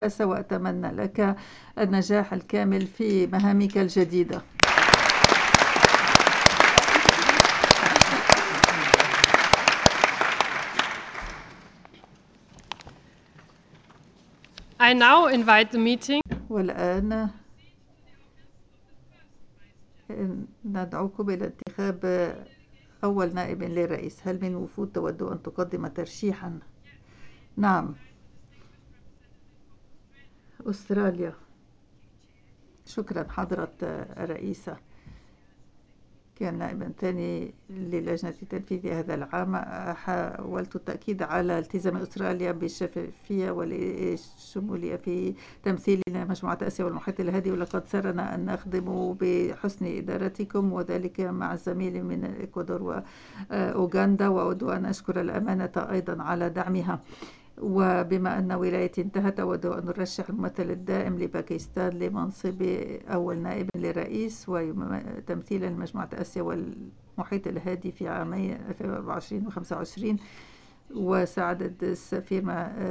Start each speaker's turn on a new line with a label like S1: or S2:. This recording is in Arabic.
S1: وأتمنى لك النجاح الكامل في مهامك الجديدة.
S2: I now invite the meeting.
S1: والآن ندعوكم إلى انتخاب أول نائب للرئيس. هل من وفود تود أن تقدم ترشيحا؟ نعم، أستراليا. شكرا حضرة الرئيسة. كان نائبا ثاني للجنة تنفيذ هذا العام. حاولت التأكيد على التزام أستراليا بالشفافية والشمولية في تمثيلنا مجموعة آسيا والمحيط الهادي، ولقد سرنا أن نخدم بحسن إدارتكم، وذلك مع الزميل من الإكوادور وأوغندا، وأود أن أشكر الأمانة أيضا على دعمها. وبما أن ولايتي انتهت، أود أن أرشح الممثل الدائم لباكستان لمنصب أول نائب للرئيس وتمثيلا لمجموعة آسيا والمحيط الهادي في عامي 2024 و25. وساعدت السفير